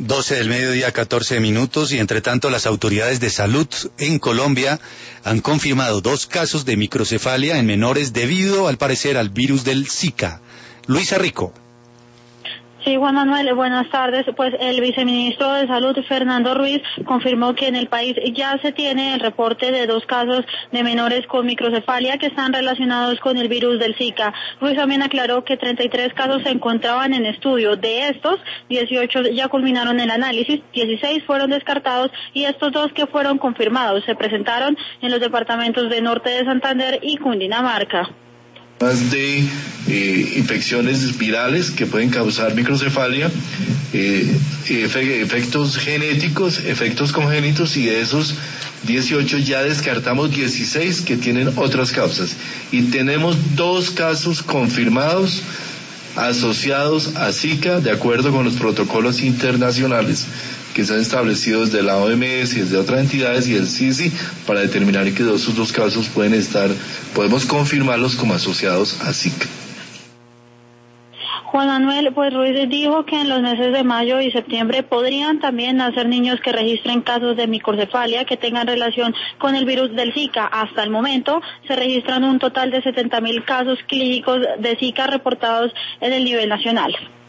12 del mediodía, 14 minutos, y entre tanto las autoridades de salud en Colombia han confirmado 2 casos de microcefalia en menores debido, al parecer, al virus del Zika. Luisa Rico. Sí, Juan Manuel, buenas tardes. Pues el viceministro de Salud, Fernando Ruiz, confirmó que en el país ya se tiene el reporte de 2 casos de menores con microcefalia que están relacionados con el virus del Zika. Ruiz también aclaró que 33 casos se encontraban en estudio. De estos, 18 ya culminaron el análisis, 16 fueron descartados y estos 2 que fueron confirmados se presentaron en los departamentos de Norte de Santander y Cundinamarca. De infecciones virales que pueden causar microcefalia, efectos genéticos, efectos congénitos, y de esos 18 ya descartamos 16 que tienen otras causas y tenemos 2 casos confirmados asociados a Zika de acuerdo con los protocolos internacionales que se han establecido desde la OMS y desde otras entidades y el CICI para determinar que esos 2 casos podemos confirmarlos como asociados a Zika. Juan Manuel, pues Ruiz dijo que en los meses de mayo y septiembre podrían también nacer niños que registren casos de microcefalia que tengan relación con el virus del Zika. Hasta el momento se registran un total de 70.000 casos clínicos de Zika reportados en el nivel nacional.